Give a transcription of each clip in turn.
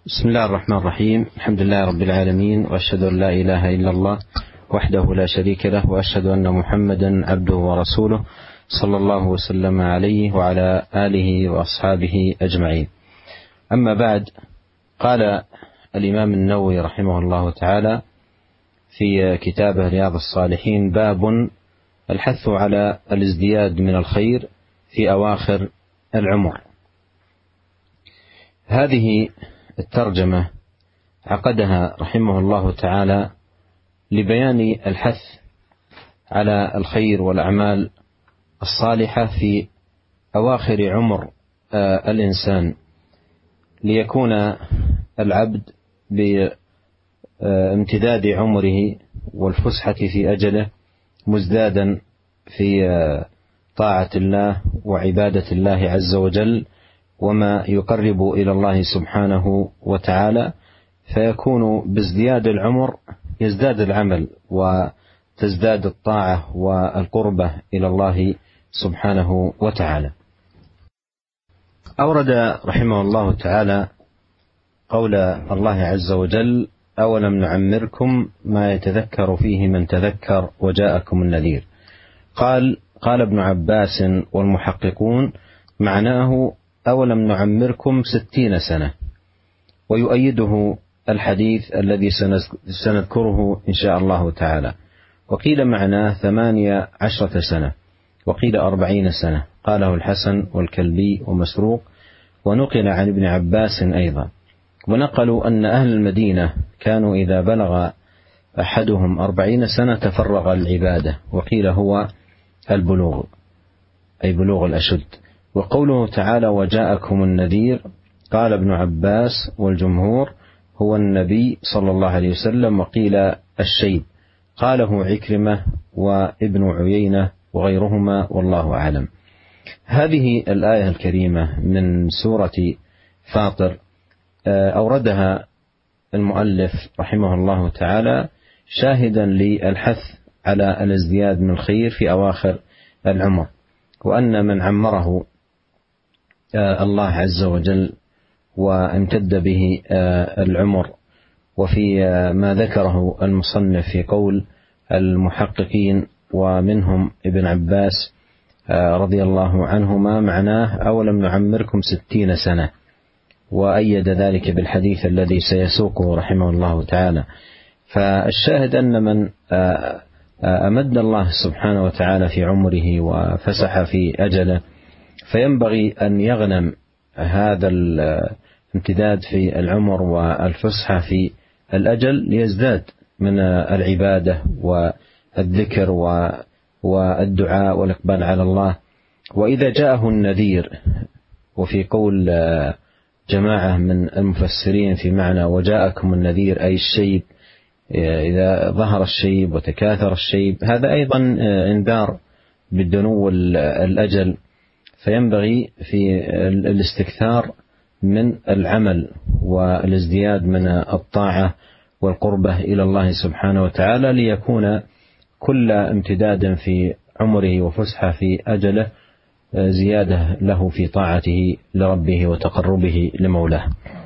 بسم الله الرحمن الرحيم. الحمد لله رب العالمين، وأشهد أن لا إله إلا الله وحده لا شريك له، وأشهد أن محمدا عبده ورسوله صلى الله وسلم عليه وعلى آله وأصحابه أجمعين. أما بعد، قال الإمام النووي رحمه الله تعالى في كتابه رياض الصالحين: باب الحث على الازدياد من الخير في أواخر العمر. هذه الترجمة عقدها رحمه الله تعالى لبيان الحث على الخير والأعمال الصالحة في أواخر عمر الإنسان، ليكون العبد بامتداد عمره والفسحة في أجله مزدادا في طاعة الله وعبادة الله عز وجل، وما يقرب إلى الله سبحانه وتعالى، فيكون بازدياد العمر يزداد العمل وتزداد الطاعة والقربة إلى الله سبحانه وتعالى. أورد رحمه الله تعالى قول الله عز وجل: أولم نعمركم ما يتذكر فيه من تذكر وجاءكم النذير. قال ابن عباس والمحققون: معناه أولم نعمركم 60 سنة، ويؤيده الحديث الذي سنذكره إن شاء الله تعالى. وقيل معناه 18 سنة، وقيل 40 سنة، قاله الحسن والكلبي ومسروق، ونقل عن ابن عباس أيضا. ونقلوا أن أهل المدينة كانوا إذا بلغ أحدهم 40 سنة تفرغ العبادة، وقيل هو البلوغ أي بلوغ الأشد. وقوله تعالى: وجاءكم النذير، قال ابن عباس والجمهور هو النبي صلى الله عليه وسلم، وقيل الشيب، قاله عكرمة وابن عيينة وغيرهما، والله أعلم. هذه الآية الكريمة من سورة فاطر أوردها المؤلف رحمه الله تعالى شاهدا للحث على الازدياد من الخير في أواخر العمر، وأن من عمره الله عز وجل وامتد به العمر. وفي ما ذكره المصنف في قول المحققين ومنهم ابن عباس رضي الله عنهما، معناه أولم نعمركم 60 سنة، وأيد ذلك بالحديث الذي سيسوقه رحمه الله تعالى. فالشاهد أن من أمد الله سبحانه وتعالى في عمره وفسح في أجله، فينبغي أن يغنم هذا الامتداد في العمر والفسحة في الأجل ليزداد من العبادة والذكر والدعاء والإقبال على الله. وإذا جاءه النذير، وفي قول جماعة من المفسرين في معنى وجاءكم النذير أي الشيب، إذا ظهر الشيب وتكاثر الشيب، هذا أيضا انذار بالدنو الأجل، فينبغي في الاستكثار من العمل والازدياد من الطاعة والقربة إلى الله سبحانه وتعالى، ليكون كل امتداد في عمره وفسحة في أجله زيادة له في طاعته لربه وتقربه لمولاه.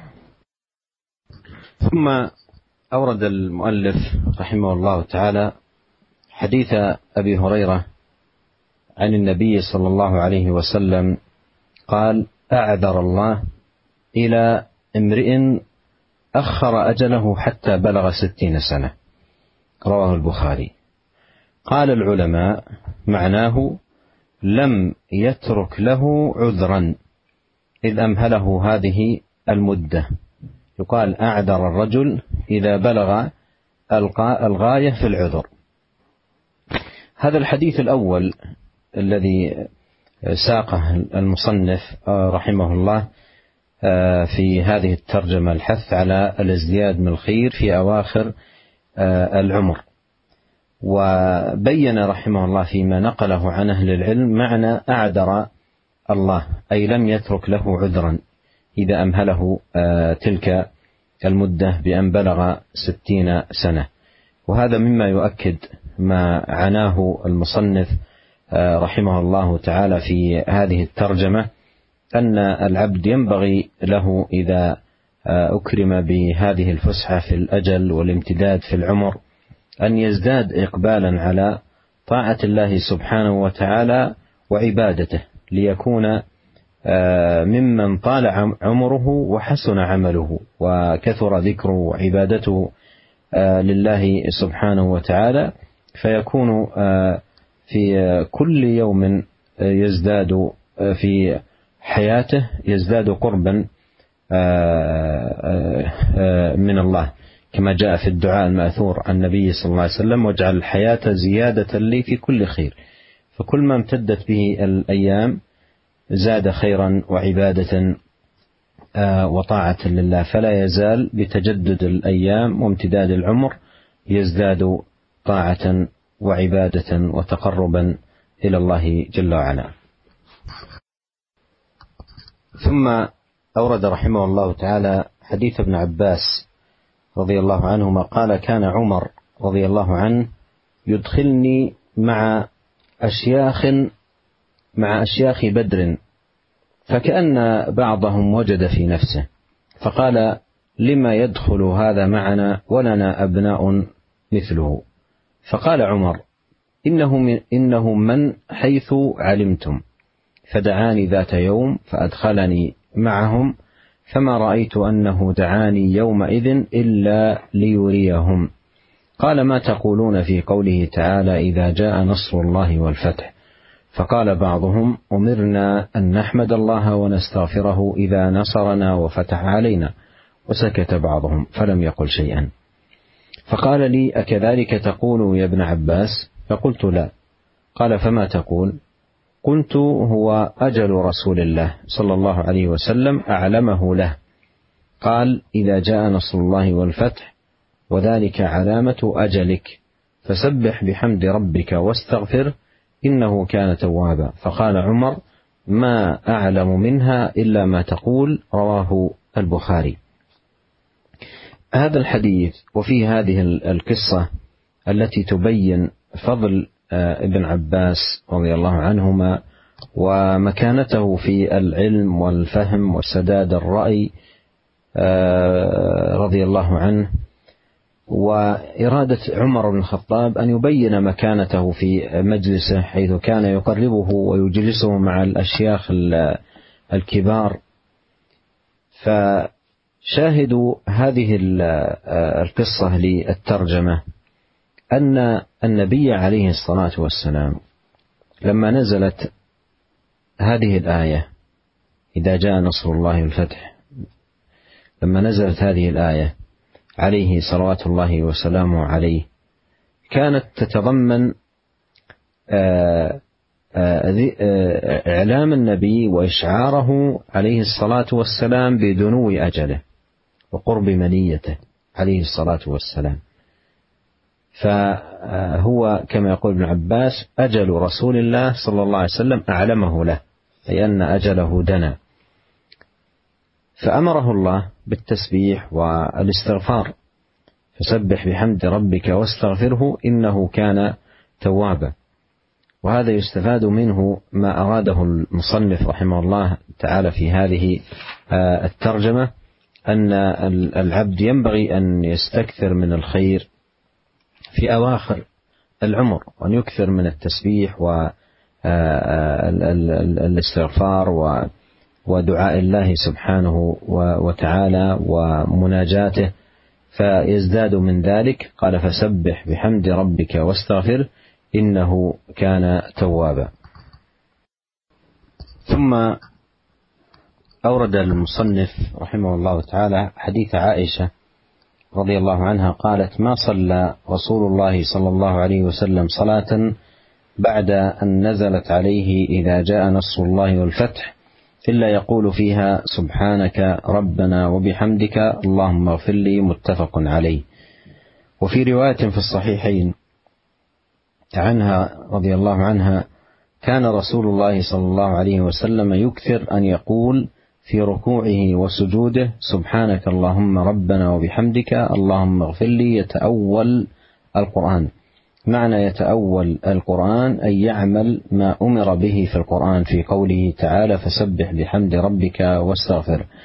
ثم أورد المؤلف رحمه الله تعالى حديث أبي هريرة عن النبي صلى الله عليه وسلم قال: أعذر الله إلى امرئ أخر أجله حتى بلغ 60 سنة، رواه البخاري. قال العلماء: معناه لم يترك له عذرا إذ أمهله هذه المدة. يقال أعذر الرجل إذا بلغ الغاية في العذر. هذا الحديث الأول الذي ساقه المصنف رحمه الله في هذه الترجمة الحث على الازدياد من الخير في أواخر العمر، وبين رحمه الله فيما نقله عن أهل العلم معنى أعذر الله، أي لم يترك له عذرا إذا أمهله تلك المدة بأن بلغ 60 سنة. وهذا مما يؤكد ما عناه المصنف رحمه الله تعالى في هذه الترجمة، أن العبد ينبغي له إذا أكرم بهذه الفسحة في الأجل والامتداد في العمر أن يزداد إقبالا على طاعة الله سبحانه وتعالى وعبادته، ليكون ممن طال عمره وحسن عمله وكثر ذكره وعبادته لله سبحانه وتعالى، فيكون في كل يوم يزداد في حياته يزداد قربا من الله، كما جاء في الدعاء المأثور عن النبي صلى الله عليه وسلم: واجعل الحياة زيادة لي في كل خير. فكل ما امتدت به الأيام زاد خيرا وعبادة وطاعة لله، فلا يزال بتجدد الأيام وامتداد العمر يزداد طاعة وعبادة وتقربا إلى الله جل وعلا. ثم أورد رحمه الله تعالى حديث ابن عباس رضي الله عنهما قال: كان عمر رضي الله عنه يدخلني مع أشياخ بدر، فكأن بعضهم وجد في نفسه فقال: لما يدخل هذا معنا ولنا أبناء مثله؟ فقال عمر: إنه من حيث علمتم. فدعاني ذات يوم فأدخلني معهم، فما رأيت أنه دعاني يومئذ إلا ليريهم. قال: ما تقولون في قوله تعالى: إذا جاء نصر الله والفتح؟ فقال بعضهم: أمرنا أن نحمد الله ونستغفره إذا نصرنا وفتح علينا. وسكت بعضهم فلم يقل شيئا. فقال لي: أكذلك تقول يا ابن عباس؟ فقلت: لا. قال: فما تقول؟ قلت: هو أجل رسول الله صلى الله عليه وسلم أعلمه له. قال: إذا جاء نصر الله والفتح وذلك علامة أجلك، فسبح بحمد ربك واستغفر إنه كان توابا. فقال عمر: ما أعلم منها إلا ما تقول. رواه البخاري. هذا الحديث وفي هذه القصة التي تبين فضل ابن عباس رضي الله عنهما ومكانته في العلم والفهم وسداد الرأي رضي الله عنه، وإرادة عمر بن الخطاب أن يبين مكانته في مجلسه حيث كان يقربه ويجلسه مع الأشياخ الكبار. فشاهدوا هذه القصة للترجمة أن النبي عليه الصلاة والسلام لما نزلت هذه الآية: إذا جاء نصر الله والفتح، لما نزلت هذه الآية عليه صلوات الله وسلامه عليه، كانت تتضمن إعلام النبي وإشعاره عليه الصلاة والسلام بدنو أجله وقرب منيته عليه الصلاة والسلام. فهو كما يقول ابن عباس: أجل رسول الله صلى الله عليه وسلم أعلمه له، أي أن أجله دنا. فأمره الله بالتسبيح والاستغفار: فسبح بحمد ربك واستغفره إنه كان توابا. وهذا يستفاد منه ما أراده المصنف رحمه الله تعالى في هذه الترجمة، أن العبد ينبغي أن يستكثر من الخير في أواخر العمر، وأن يكثر من التسبيح والاستغفار ودعاء الله سبحانه وتعالى ومناجاته، فيزداد من ذلك. قال: فسبح بحمد ربك واستغفر إنه كان توابا. ثم أورد المصنف رحمه الله تعالى حديث عائشة رضي الله عنها قالت: ما صلى رسول الله صلى الله عليه وسلم صلاة بعد أن نزلت عليه إذا جاء نصر الله والفتح إلا يقول فيها: سبحانك ربنا وبحمدك اللهم اغفر لي. متفق عليه. وفي رواية في الصحيحين عنها رضي الله عنها: كان رسول الله صلى الله عليه وسلم يكثر أن يقول في ركوعه وسجوده: سبحانك اللهم ربنا وبحمدك اللهم اغفر لي. يتأول القرآن. معنى يتأول القرآن أي يعمل ما أمر به في القرآن في قوله تعالى: فسبح بحمد ربك واستغفر.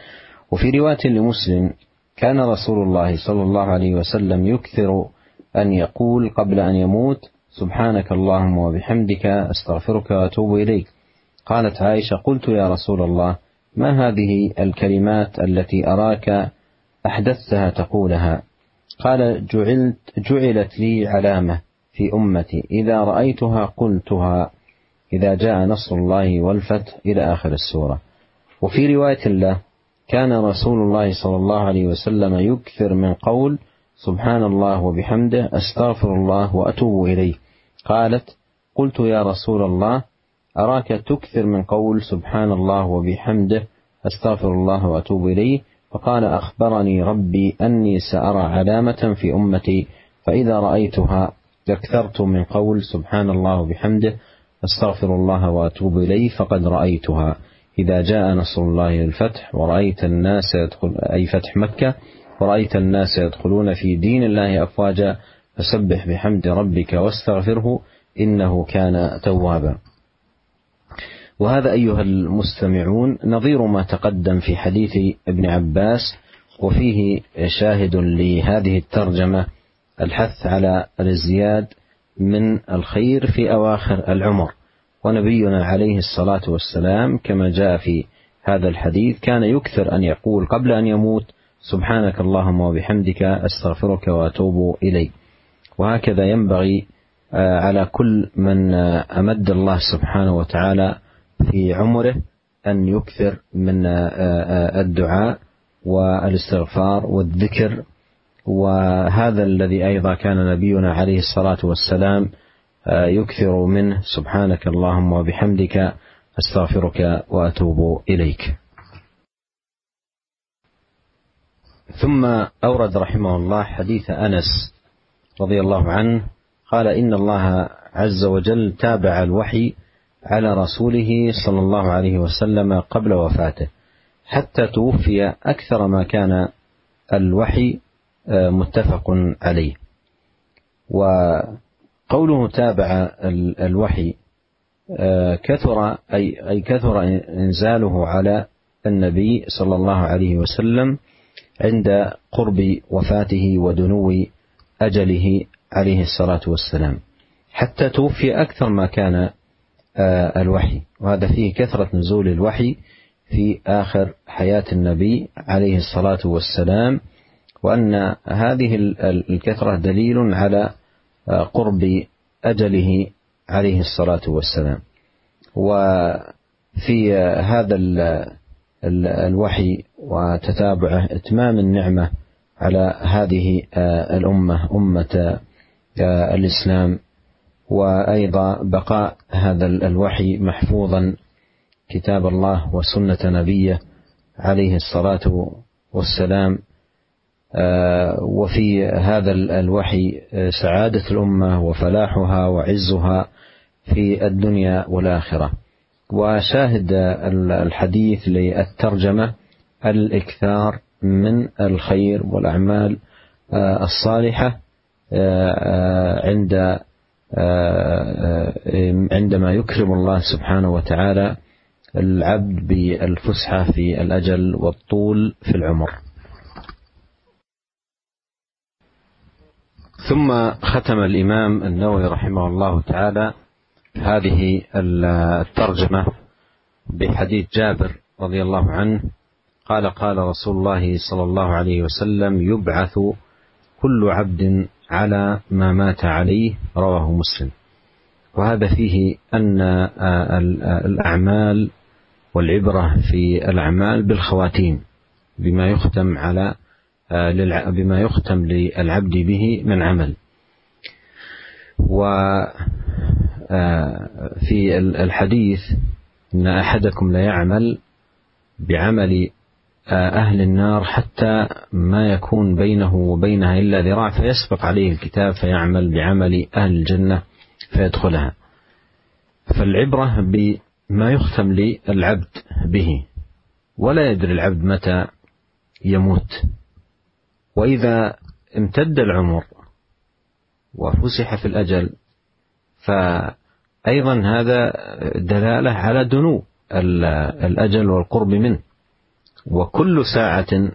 وفي رواية لمسلم: كان رسول الله صلى الله عليه وسلم يكثر أن يقول قبل أن يموت: سبحانك اللهم وبحمدك أستغفرك وأتوب إليك. قالت عائشة: قلت يا رسول الله ما هذه الكلمات التي أراك أحدثتها تقولها؟ قال: جعلت لي علامة في أمتي إذا رأيتها قلتها إذا جاء نصر الله والفتح، إلى آخر السورة. وفي رواية له: كان رسول الله صلى الله عليه وسلم يكثر من قول سبحان الله وبحمده أستغفر الله وأتوب إليه. قالت: قلت يا رسول الله أراك تكثر من قول سبحان الله وبحمده أستغفر الله وأتوب إليه. فقال: أخبرني ربي أني سأرى علامة في أمتي فإذا رأيتها أكثرت من قول سبحان الله وبحمده أستغفر الله وأتوب إليه فقد رأيتها إذا جاء نصر الله والفتح ورأيت الناس أي فتح مكة، ورأيت الناس يدخلون في دين الله أفواجا فسبح بحمد ربك واستغفره إنه كان توابا. وهذا أيها المستمعون نظير ما تقدم في حديث ابن عباس، وفيه شاهد لهذه الترجمة الحث على الازدياد من الخير في أواخر العمر. ونبينا عليه الصلاة والسلام كما جاء في هذا الحديث كان يكثر أن يقول قبل أن يموت: سبحانك اللهم وبحمدك أستغفرك وأتوب إليك. وهكذا ينبغي على كل من أمد الله سبحانه وتعالى في عمره أن يكثر من الدعاء والاستغفار والذكر. وهذا الذي أيضا كان نبينا عليه الصلاة والسلام يكثر منه: سبحانك اللهم وبحمدك أستغفرك وأتوب إليك. ثم أورد رحمه الله حديث أنس رضي الله عنه قال: إن الله عز وجل تابع الوحي على رسوله صلى الله عليه وسلم قبل وفاته حتى توفي أكثر ما كان الوحي متفق عليه. وقوله تابع الوحي كثر أي كثر إنزاله على النبي صلى الله عليه وسلم عند قرب وفاته ودنو أجله عليه الصلاة والسلام حتى توفي أكثر ما كان الوحي. وهذا فيه كثرة نزول الوحي في آخر حياة النبي عليه الصلاة والسلام، وأن هذه الكثرة دليل على قرب أجله عليه الصلاة والسلام. وفي هذا الوحي وتتابعه إتمام النعمة على هذه الأمة أمة الإسلام، وأيضا بقاء هذا الوحي محفوظا كتاب الله وسنة نبيه عليه الصلاة والسلام. وفي هذا الوحي سعادة الأمة وفلاحها وعزها في الدنيا والآخرة. وشاهد الحديث للترجمة الإكثار من الخير والأعمال الصالحة عندما يكرم الله سبحانه وتعالى العبد بالفسحة في الأجل والطول في العمر. ثم ختم الإمام النووي رحمه الله تعالى هذه الترجمة بحديث جابر رضي الله عنه قال: قال رسول الله صلى الله عليه وسلم: يبعث كل عبد على ما مات عليه، رواه مسلم. وهذا فيه أن الأعمال والعبرة في الأعمال بالخواتيم بما يختم للعبد به من عمل. وفي الحديث: إن أحدكم لا يعمل بعمل أهل النار حتى ما يكون بينه وبينها إلا ذراع فيسبق عليه الكتاب فيعمل بعمل أهل الجنة فيدخلها. فالعبرة بما يختم للعبد به، ولا يدري العبد متى يموت. وإذا امتد العمر وفسح في الأجل فأيضا هذا دلالة على دنو الأجل والقرب منه. وكل ساعة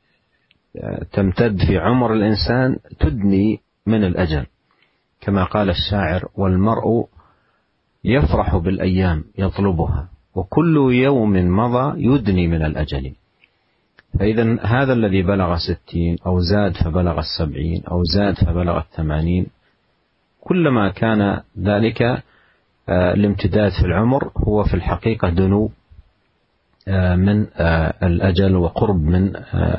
تمتد في عمر الإنسان تدني من الأجل، كما قال الشاعر: والمرء يفرح بالأيام يطلبها وكل يوم مضى يدني من الأجل. فإذا هذا الذي بلغ 60 أو زاد فبلغ 70 أو زاد فبلغ 80، كلما كان ذلك الامتداد في العمر هو في الحقيقة دنو من الأجل وقرب من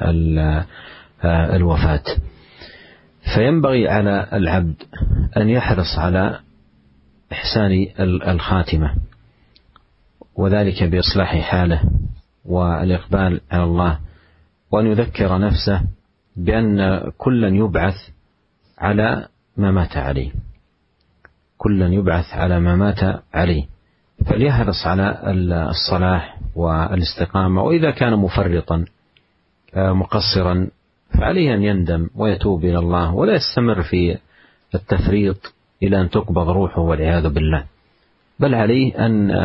الوفاة. فينبغي على العبد أن يحرص على إحسان الخاتمة، وذلك بإصلاح حاله والإقبال على الله، وأن يذكر نفسه بأن كلا يبعث على ما مات عليه، كلا يبعث على ما مات عليه، فليحرص على الصلاح والاستقامة. وإذا كان مفرطا مقصرا فعليه أن يندم ويتوب إلى الله، ولا يستمر في التفريط إلى أن تقبض روحه والعياذ بالله، بل عليه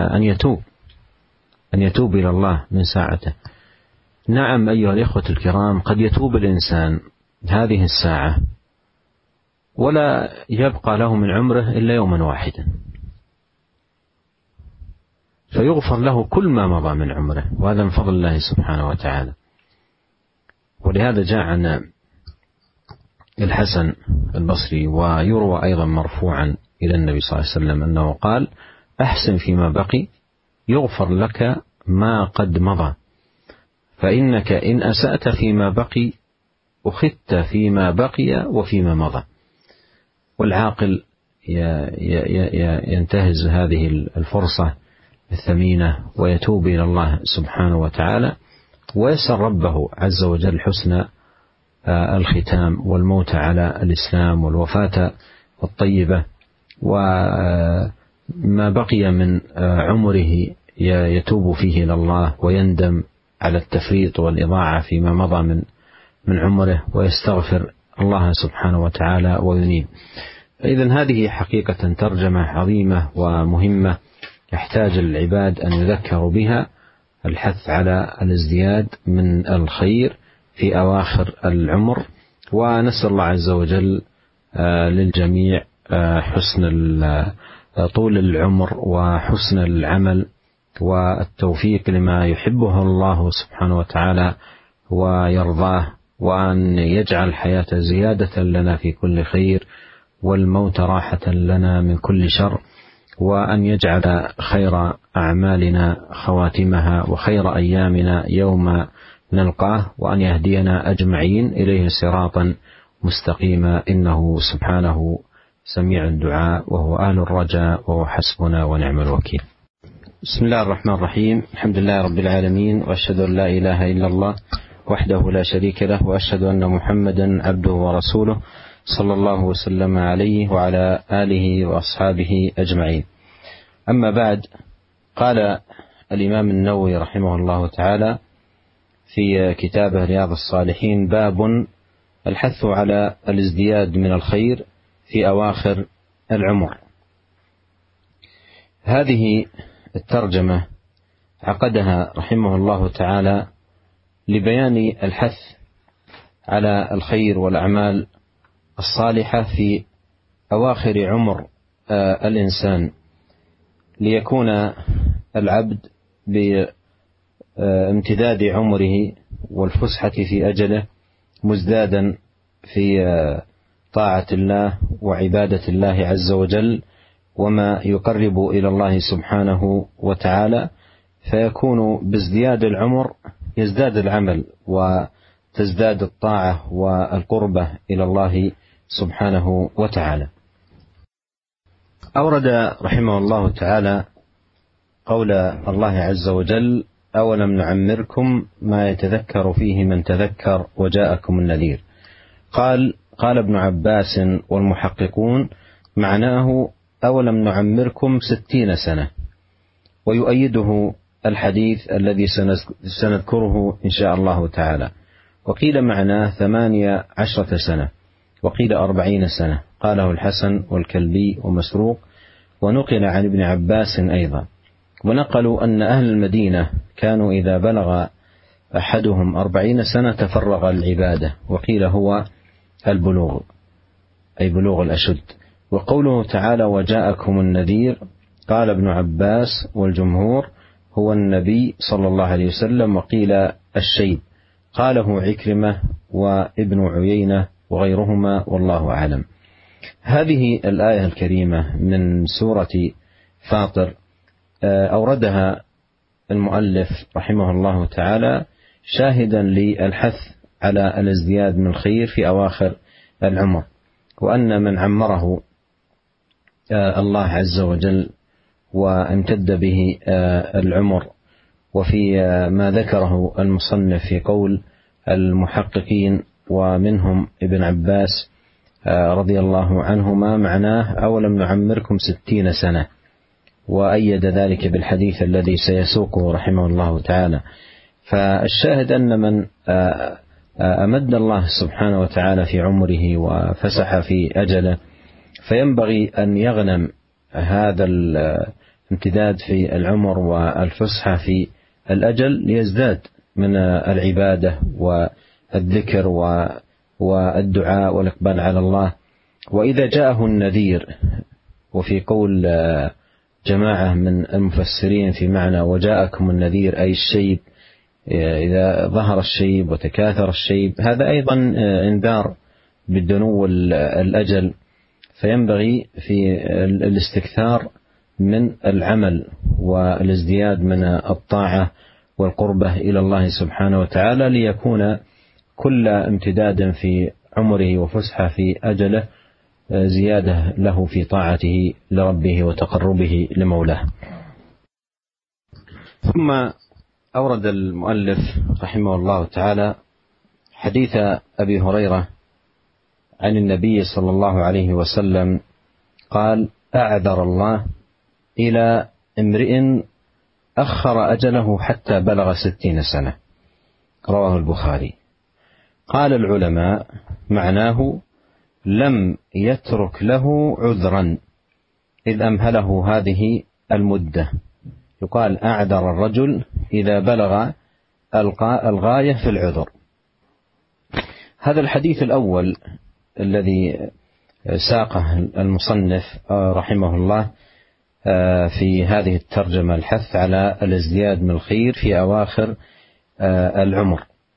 أن يتوب إلى الله من ساعته. نعم أيها الإخوة الكرام، قد يتوب الإنسان هذه الساعة ولا يبقى له من عمره إلا يوما واحدا، فيغفر له كل ما مضى من عمره، وهذا من فضل الله سبحانه وتعالى. ولهذا جاء عن الحسن البصري ويروى أيضا مرفوعا إلى النبي صلى الله عليه وسلم أنه قال: أحسن فيما بقي يغفر لك ما قد مضى، فإنك إن أسأت فيما بقي أخذت فيما بقي وفيما مضى. والعاقل ينتهز هذه الفرصة الثمينة ويتوب إلى الله سبحانه وتعالى، ويسأل ربه عز وجل حسن الختام والموت على الإسلام والوفاة الطيبة، وما بقي من عمره يتوب فيه إلى الله ويندم على التفريط والإضاعة فيما مضى من عمره، ويستغفر الله سبحانه وتعالى وينيب. إذن هذه حقيقة ترجمة عظيمة ومهمة يحتاج العباد أن يذكروا بها، الحث على الازدياد من الخير في أواخر العمر. ونسأل الله عز وجل للجميع حسن طول العمر وحسن العمل والتوفيق لما يحبه الله سبحانه وتعالى ويرضاه، وأن يجعل الحياة زيادة لنا في كل خير والموت راحة لنا من كل شر، وأن يجعل خير أعمالنا خواتمها وخير أيامنا يوم نلقاه، وأن يهدينا أجمعين إليه صراطا مستقيما، إنه سبحانه سميع الدعاء وهو أهل الرجاء وهو حسبنا ونعم الوكيل. بسم الله الرحمن الرحيم. الحمد لله رب العالمين، وأشهد أن لا إله إلا الله وحده لا شريك له، وأشهد أن محمدا عبده ورسوله صلى الله وسلم عليه وعلى آله وأصحابه أجمعين. أما بعد، قال الإمام النووي رحمه الله تعالى في كتابه رياض الصالحين: باب الحث على الازدياد من الخير في أواخر العمر. هذه الترجمة عقدها رحمه الله تعالى لبيان الحث على الخير والأعمال الصالحة في أواخر عمر الإنسان، ليكون العبد بامتداد عمره والفسحة في أجله مزدادا في طاعة الله وعبادة الله عز وجل، وما يقرب إلى الله سبحانه وتعالى، فيكون بازدياد العمر يزداد العمل وتزداد الطاعة والقربة إلى الله سبحانه وتعالى. أورد رحمه الله تعالى قول الله عز وجل: أولم نعمركم ما يتذكر فيه من تذكر وجاءكم النذير. قال ابن عباس والمحققون: معناه أولم نعمركم 60 سنة، ويؤيده الحديث الذي سنذكره إن شاء الله تعالى. وقيل معناه 18 سنة، وقيل 40 سنة، قاله الحسن والكلبي ومسروق، ونقل عن ابن عباس أيضا. ونقلوا أن أهل المدينة كانوا إذا بلغ أحدهم 40 سنة تفرغ العبادة، وقيل هو البلوغ أي بلوغ الأشد. وقوله تعالى وجاءكم النذير، قال ابن عباس والجمهور هو النبي صلى الله عليه وسلم، وقيل الشيب، قاله عكرمة وابن عيينة وغيرهما والله أعلم. هذه الآية الكريمة من سورة فاطر أوردها المؤلف رحمه الله تعالى شاهدا للحث على الازدياد من الخير في أواخر العمر، وأن من عمره الله عز وجل وامتد به العمر. وفي ما ذكره المصنف في قول المحققين ومنهم ابن عباس رضي الله عنهما معناه أولم نعمركم 60 سنة، وأيد ذلك بالحديث الذي سيسوقه رحمه الله تعالى. فالشاهد أن من أمد الله سبحانه وتعالى في عمره وفسح في أجله فينبغي أن يغنم هذا الامتداد في العمر والفسحة في الأجل ليزداد من العبادة والذكر والدعاء والإقبال على الله. وإذا جاءه النذير، وفي قول جماعة من المفسرين في معنى وجاءكم النذير أي الشيب، إذا ظهر الشيب وتكاثر الشيب، هذا أيضا انذار بالدنو الأجل، فينبغي في الاستكثار من العمل والازدياد من الطاعة والقربة إلى الله سبحانه وتعالى، ليكون كل امتداد في عمره وفسحة في أجله زيادة له في طاعته لربه وتقربه لمولاه. ثم أورد المؤلف رحمه الله تعالى حديث أبي هريرة عن النبي صلى الله عليه وسلم قال أعذر الله إلى امرئ أخر أجله حتى بلغ 60 سنة، رواه البخاري. قال العلماء معناه لم يترك له عذرا إذ أمهله هذه المدة. يقال أعذر الرجل إذا بلغ الغاية في العذر. هذا الحديث الأول الذي ساقه المصنف رحمه الله في هذه الترجمة الحث على الازدياد من الخير في أواخر العمر،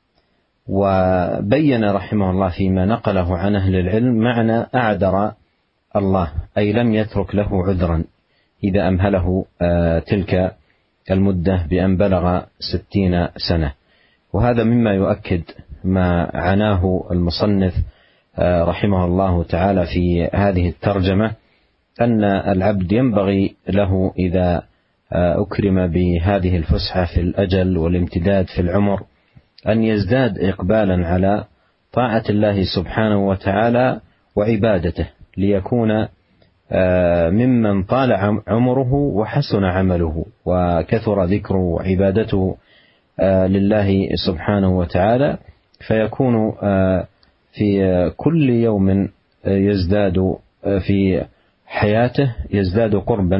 وبين رحمه الله فيما نقله عن أهل العلم معنى أعذر الله أي لم يترك له عذرا إذا أمهله تلك المدة بأن بلغ 60 سنة. وهذا مما يؤكد ما عناه المصنف رحمه الله تعالى في هذه الترجمة، أن العبد ينبغي له إذا أكرم بهذه الفسحة في الأجل والامتداد في العمر أن يزداد إقبالا على طاعة الله سبحانه وتعالى وعبادته، ليكون ممن طال عمره وحسن عمله وكثر ذكره وعبادته لله سبحانه وتعالى، فيكون في كل يوم يزداد في حياته يزداد قربا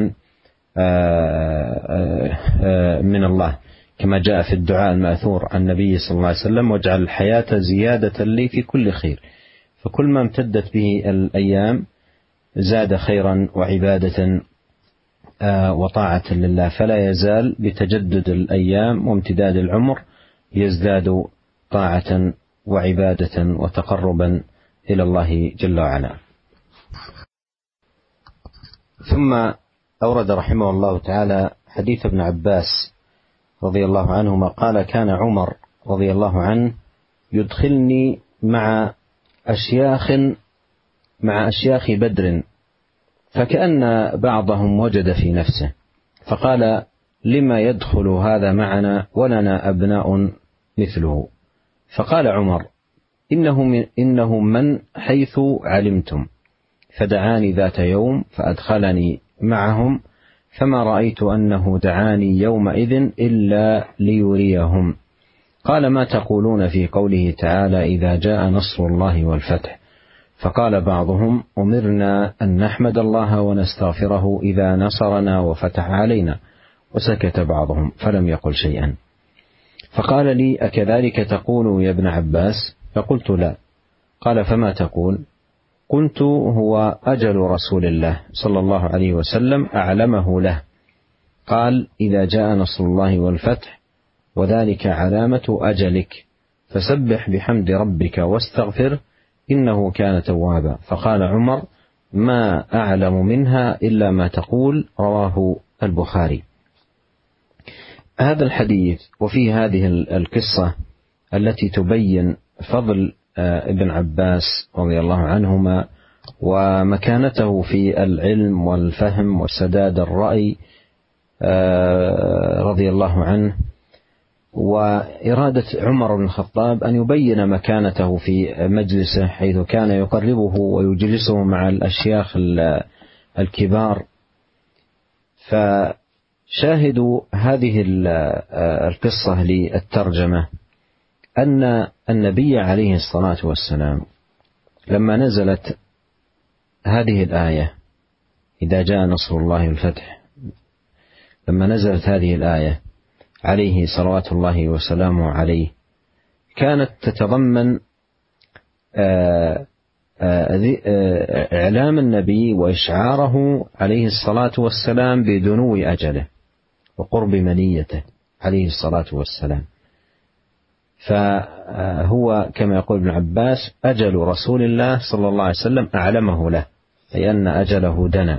من الله، كما جاء في الدعاء المأثور عن النبي صلى الله عليه وسلم واجعل الحياة زيادة لي في كل خير. فكل ما امتدت به الأيام زاد خيرا وعبادة وطاعة لله، فلا يزال بتجدد الأيام وامتداد العمر يزداد طاعة وعبادة وتقربا إلى الله جل وعلا. ثم أورد رحمه الله تعالى حديث ابن عباس رضي الله عنهما قال كان عمر رضي الله عنه يدخلني مع أشياخ بدر، فكأن بعضهم وجد في نفسه فقال لما يدخل هذا معنا ولنا أبناء مثله؟ فقال عمر إنه من حيث علمتم، فدعاني ذات يوم فأدخلني معهم، فما رأيت أنه دعاني يومئذ إلا ليريهم. قال ما تقولون في قوله تعالى إذا جاء نصر الله والفتح؟ فقال بعضهم أمرنا أن نحمد الله ونستغفره إذا نصرنا وفتح علينا، وسكت بعضهم فلم يقل شيئا. فقال لي: أكذلك تقول يا ابن عباس؟ فقلت: لا. قال: فما تقول؟ قلت: هو أجل رسول الله صلى الله عليه وسلم أعلمه له. قال: إذا جاء نصر الله والفتح وذلك علامة أجلك، فسبح بحمد ربك واستغفر إنه كان توابا. فقال عمر: ما أعلم منها إلا ما تقول. رواه البخاري. هذا الحديث وفي هذه القصة التي تبين فضل ابن عباس رضي الله عنهما ومكانته في العلم والفهم وسداد الرأي رضي الله عنه، وإرادة عمر بن الخطاب أن يبين مكانته في مجلسه حيث كان يقربه ويجلسه مع الأشياخ الكبار. فشاهدوا هذه القصة للترجمة أن النبي عليه الصلاة والسلام لما نزلت هذه الآية: إذا جاء نصر الله والفتح، لما نزلت هذه الآية عليه صلوات الله وسلامه عليه، كانت تتضمن إعلام النبي وإشعاره عليه الصلاة والسلام بدنو أجله وقرب منيته عليه الصلاة والسلام. فهو كما يقول ابن عباس: أجل رسول الله صلى الله عليه وسلم أعلمه له، أي أن أجله دنا.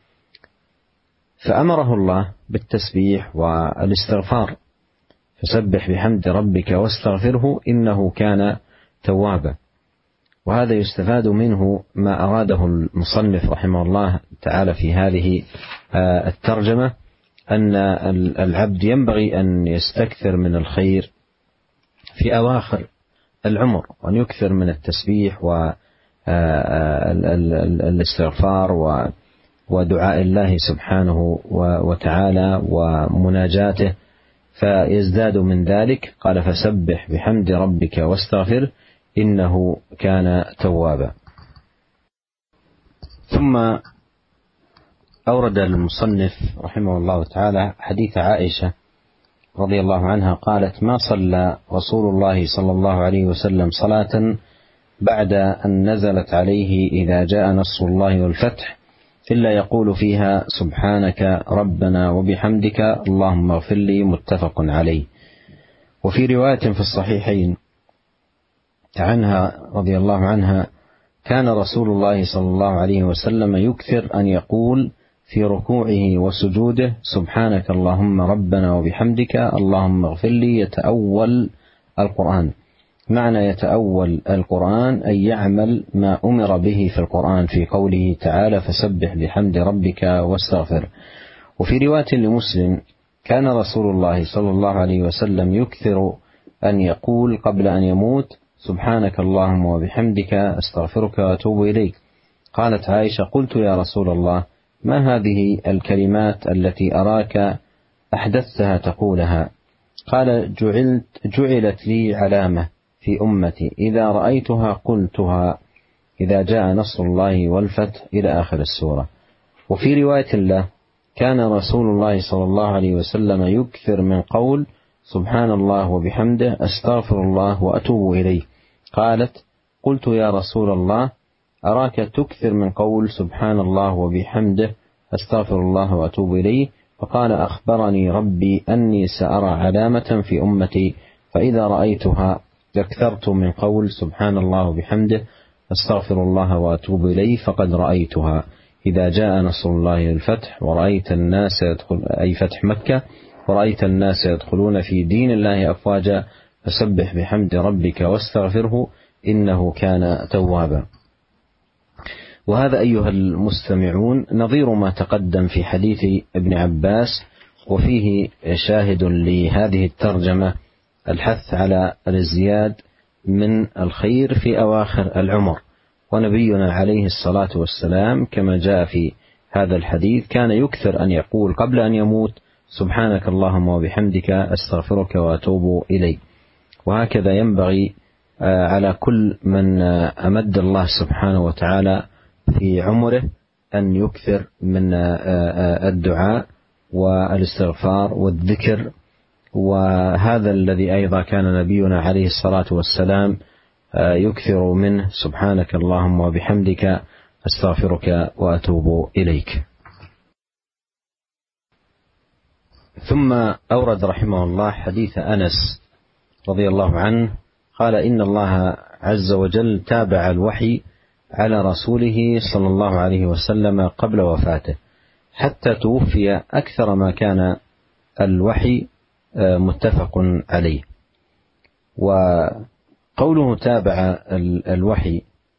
فأمره الله بالتسبيح والاستغفار: فسبح بحمد ربك واستغفره إنه كان توابا. وهذا يستفاد منه ما أراده المصنف رحمه الله تعالى في هذه الترجمة، أن العبد ينبغي أن يستكثر من الخير في أواخر العمر، وأن يكثر من التسبيح والاستغفار ودعاء الله سبحانه وتعالى ومناجاته، فيزداد من ذلك. قال: فسبح بحمد ربك واستغفر إنه كان توابا. ثم أورد المصنف رحمه الله تعالى حديث عائشة رضي الله عنها قالت: ما صلى رسول الله صلى الله عليه وسلم صلاة بعد أن نزلت عليه إذا جاء نصر الله والفتح إلا يقول فيها: سبحانك ربنا وبحمدك اللهم اغفر لي. متفق عليه. وفي رواية في الصحيحين عنها رضي الله عنها: كان رسول الله صلى الله عليه وسلم يكثر أن يقول في ركوعه وسجوده: سبحانك اللهم ربنا وبحمدك اللهم اغفر لي. يتأول القرآن. معنى يتأول القرآن أي يعمل ما أمر به في القرآن في قوله تعالى: فسبح بحمد ربك واستغفر. وفي رواية لمسلم: كان رسول الله صلى الله عليه وسلم يكثر أن يقول قبل أن يموت: سبحانك اللهم وبحمدك أستغفرك وأتوب إليك. قالت عائشة: قلت يا رسول الله ما هذه الكلمات التي أراك أحدثتها تقولها؟ قال: جعلت لي علامة في أمتي إذا رأيتها قلتها إذا جاء نصر الله والفتح إلى آخر السورة. وفي رواية له: كان رسول الله صلى الله عليه وسلم يكثر من قول سبحان الله وبحمده أستغفر الله وأتوب إليه. قالت: قلت يا رسول الله أراك تكثر من قول سبحان الله وبحمده أستغفر الله وأتوب إليه. فقال: أخبرني ربي أني سأرى علامة في أمتي فإذا رأيتها أكثرت من قول سبحان الله وبحمده أستغفر الله وأتوب إليه فقد رأيتها. إذا جاء نصر الله الفتح ورأيت الناس أي فتح مكة ورأيت الناس يدخلون في دين الله أفواجا فسبح بحمد ربك واستغفره إنه كان توابا. وهذا أيها المستمعون نظير ما تقدم في حديث ابن عباس، وفيه شاهد لهذه الترجمة الحث على الازدياد من الخير في أواخر العمر. ونبينا عليه الصلاة والسلام كما جاء في هذا الحديث كان يكثر أن يقول قبل أن يموت سبحانك اللهم وبحمدك أستغفرك وأتوب إليك. وهكذا ينبغي على كل من أمد الله سبحانه وتعالى في عمره أن يكثر من الدعاء والاستغفار والذكر وهذا الذي أيضا كان نبينا عليه الصلاة والسلام يكثر منه: سبحانك اللهم وبحمدك أستغفرك وأتوب إليك. ثم أورد رحمه الله حديث أنس رضي الله عنه قال: إن الله عز وجل تابع الوحي على رسوله صلى الله عليه وسلم قبل وفاته حتى توفي أكثر ما كان الوحي متفق عليه. وقوله تابع الوحي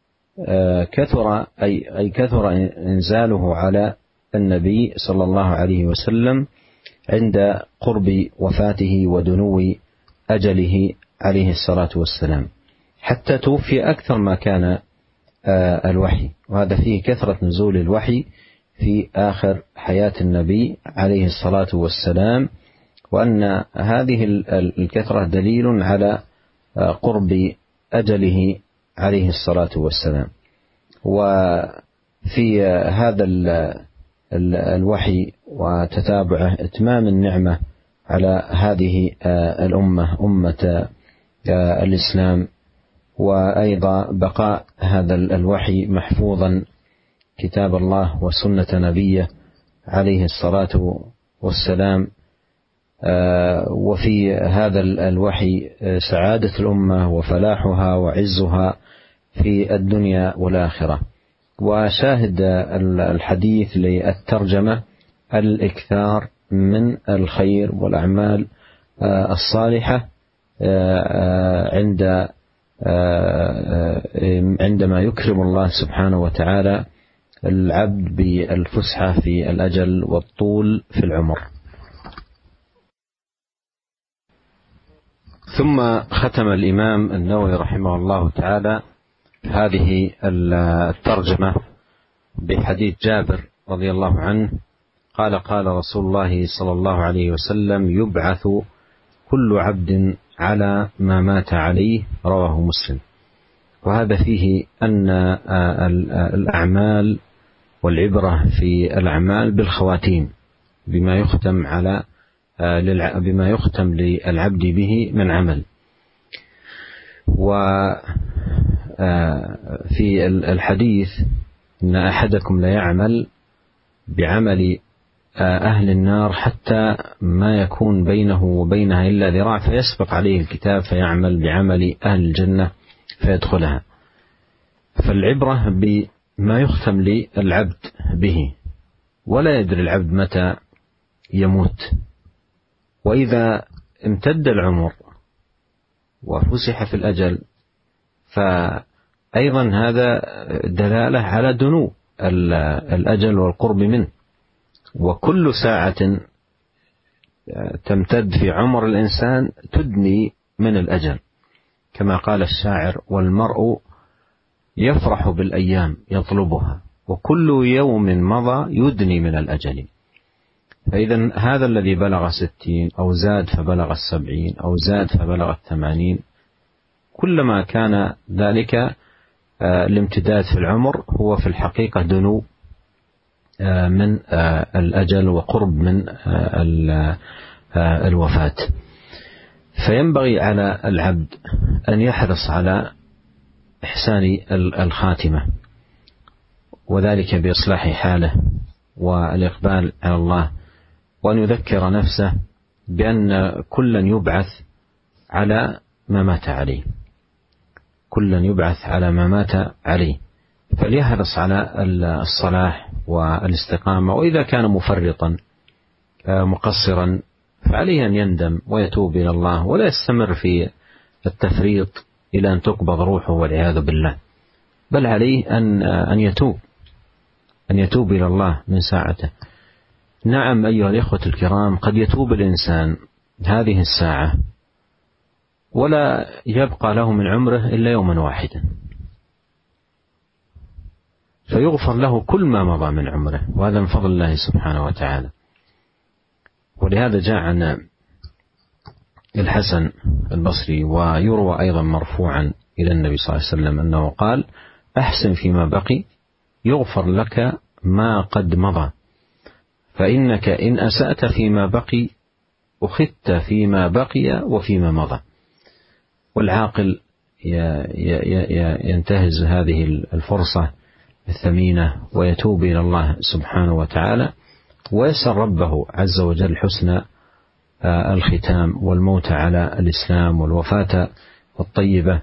كثر إنزاله على النبي صلى الله عليه وسلم عند قرب وفاته ودنو أجله عليه الصلاة والسلام حتى توفي أكثر ما كان الوحي، وهذا فيه كثرة نزول الوحي في آخر حياة النبي عليه الصلاة والسلام، وأن هذه الكثرة دليل على قرب أجله عليه الصلاة والسلام. وفي هذا الوحي وتتابعه إتمام النعمة على هذه الأمة، أمة الإسلام، وأيضا بقاء هذا الوحي محفوظا كتاب الله وسنة نبيه عليه الصلاة والسلام. وفي هذا الوحي سعادة الأمة وفلاحها وعزها في الدنيا والآخرة. وشاهد الحديث للترجمة الإكثار من الخير والأعمال الصالحة عندما يكرم الله سبحانه وتعالى العبد بالفسحة في الأجل والطول في العمر. ثم ختم الإمام النووي رحمه الله تعالى هذه الترجمة بحديث جابر رضي الله عنه قال: قال رسول الله صلى الله عليه وسلم: يبعث كل عبد على ما مات عليه، رواه مسلم. وهذا فيه أن الأعمال والعبرة في الأعمال بالخواتيم، بما يختم للعبد به من عمل. وفي الحديث: إن أحدكم ليعمل بعمل أهل النار حتى ما يكون بينه وبينها إلا ذراع فيسبق عليه الكتاب فيعمل بعمل أهل الجنة فيدخلها. فالعبرة بما يختم للعبد به، ولا يدري العبد متى يموت. وإذا امتد العمر وفسح في الأجل فأيضا هذا دلالة على دنو الأجل والقرب منه. وكل ساعة تمتد في عمر الإنسان تدني من الأجل، كما قال الشاعر: والمرء يفرح بالأيام يطلبها، وكل يوم مضى يدني من الأجل. فإذا هذا الذي بلغ 60 أو زاد فبلغ 70 أو زاد فبلغ 80، كلما كان ذلك الامتداد في العمر هو في الحقيقة دنو من الأجل وقرب من الوفاة. فينبغي على العبد أن يحرص على إحسان الخاتمة، وذلك بإصلاح حاله والإقبال على الله، وأن يذكر نفسه بأن كلا يبعث على ما مات عليه، كلا يبعث على ما مات عليه. فليحرص على الصلاح والاستقامة، وإذا كان مفرطا مقصرا فعليه أن يندم ويتوب إلى الله، ولا يستمر في التفريط إلى أن تقبض روحه والعياذ بالله، بل عليه أن يتوب إلى الله من ساعته. نعم أيها الإخوة الكرام، قد يتوب الإنسان هذه الساعة ولا يبقى له من عمره إلا يوما واحدا، فيغفر له كل ما مضى من عمره، وهذا من فضل الله سبحانه وتعالى. ولهذا جاء عن الحسن البصري ويروى أيضا مرفوعا إلى النبي صلى الله عليه وسلم أنه قال: أحسن فيما بقي يغفر لك ما قد مضى، فإنك إن أسأت فيما بقي أخذت فيما بقي وفيما مضى. والعاقل ينتهز هذه الفرصة الثمينة ويتوب إلى الله سبحانه وتعالى ويسأل ربه عز وجل حسن الختام والموت على الإسلام والوفاة الطيبة،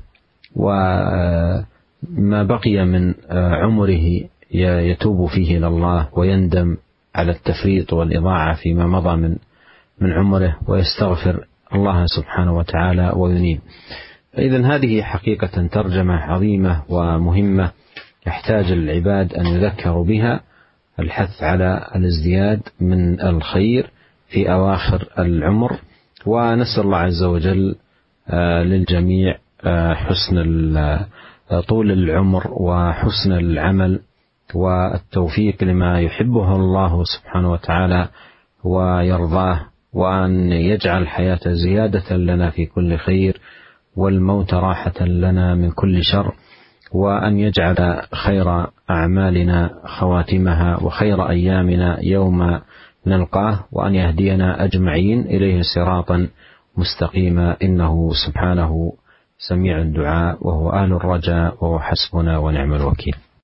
وما بقي من عمره يتوب فيه إلى الله ويندم على التفريط والإضاعة فيما مضى من عمره ويستغفر الله سبحانه وتعالى وينيب. إذن هذه حقيقة ترجمة عظيمة ومهمة يحتاج العباد أن يذكروا بها، الحث على الازدياد من الخير في أواخر العمر. ونسأل الله عز وجل للجميع حسن طول العمر وحسن العمل والتوفيق لما يحبه الله سبحانه وتعالى ويرضاه، وأن يجعل الحياة زيادة لنا في كل خير والموت راحة لنا من كل شر، وأن يجعل خير أعمالنا خواتمها وخير أيامنا يوم نلقاه، وأن يهدينا أجمعين إليه صراطا مستقيما، إنه سبحانه سميع الدعاء وهو أهل الرجاء وهو حسبنا ونعم الوكيل.